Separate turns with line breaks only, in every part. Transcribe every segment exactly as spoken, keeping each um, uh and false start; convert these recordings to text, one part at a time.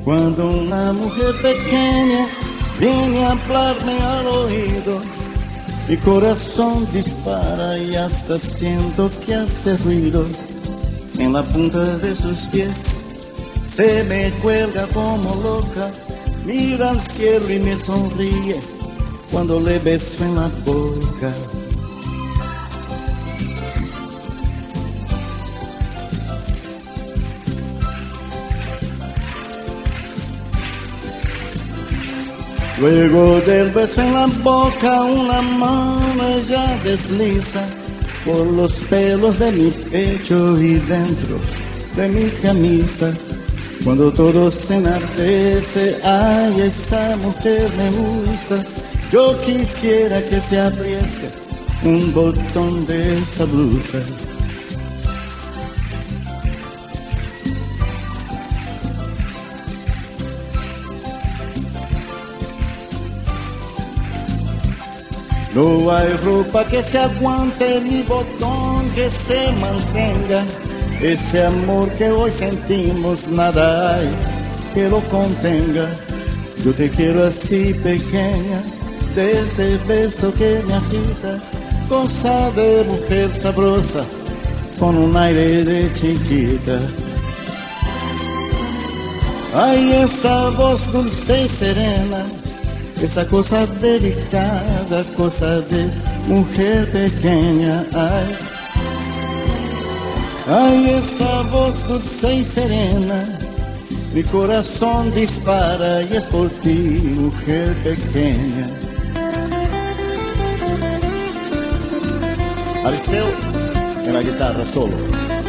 Cuando una mujer pequeña viene a hablarme al oído, mi corazón dispara y hasta siento que hace ruido. En la punta de sus pies se me cuelga como loca, mira al cielo y me sonríe cuando le beso en la boca. Luego del beso en la boca, una mano ella desliza por los pelos de mi pecho y dentro de mi camisa. Cuando todo se enardece, ay, esa mujer me gusta. Yo quisiera que se abriese un botón de esa blusa. No hay ropa que se aguante ni botón que se mantenga. Ese amor que hoy sentimos, nada hay que lo contenga. Yo te quiero así pequeña, de ese beso que me agita, cosa de mujer sabrosa, con un aire de chiquita. Ay, esa voz dulce y serena, esa cosa delicada, cosa de mujer pequeña. Ay, ay, esa voz dulce y serena, mi corazón dispara y es por ti, mujer pequeña. Ariceu en la guitarra solo.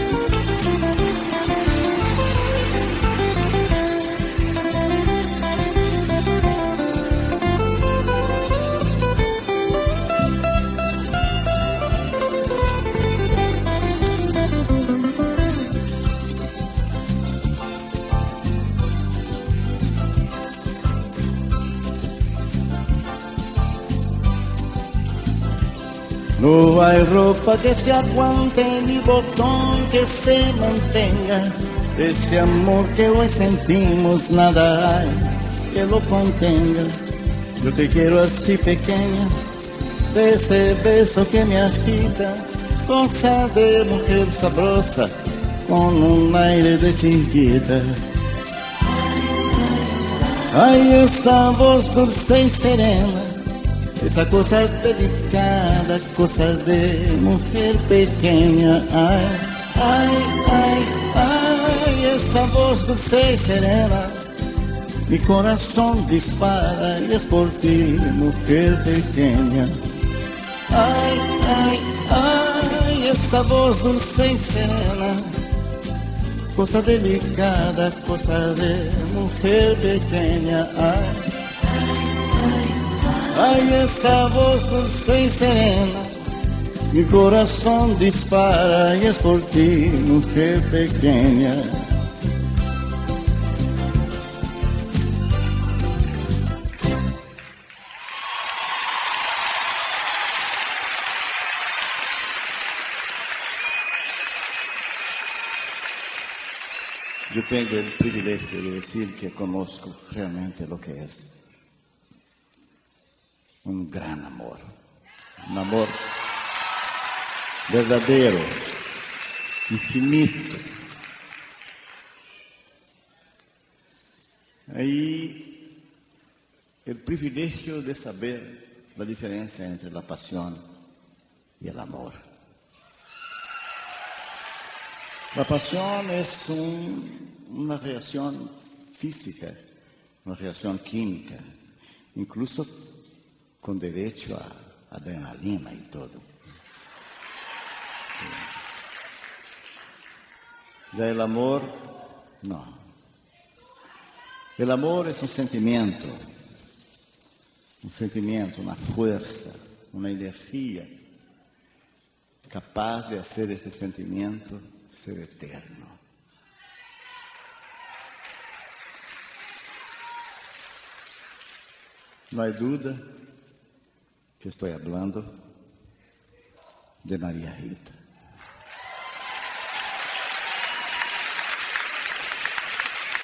No hay ropa que se aguante ni botón que se mantenga. Ese amor que hoy sentimos, nada hay que lo contenga. Yo te quiero así pequeña, de ese beso que me agita, cosa de mujer sabrosa, con un aire de chiquita. Ay, esa voz dulce y serena, esa cosa delicada, cosa de mujer pequeña. Ay, ay, ay, ay, esa voz dulce y serena, mi corazón dispara y es por ti, mujer pequeña. Ay, ay, ay, esa voz dulce y serena, cosa delicada, cosa de mujer pequeña. Ay, ay, esa voz dulce y serena, mi corazón dispara y es por ti, mujer pequeña. Yo tengo el privilegio de decir que conozco realmente lo que es un gran amor, un amor verdadero, infinito. Ahí el privilegio de saber la diferencia entre la pasión y el amor. La pasión es un, una reacción física, una reacción química, incluso con derecho a adrenalina y todo. Sí. Ya el amor, no. El amor es un sentimiento, un sentimiento, una fuerza, una energía capaz de hacer ese sentimiento ser eterno. No hay duda que estoy hablando de María Rita.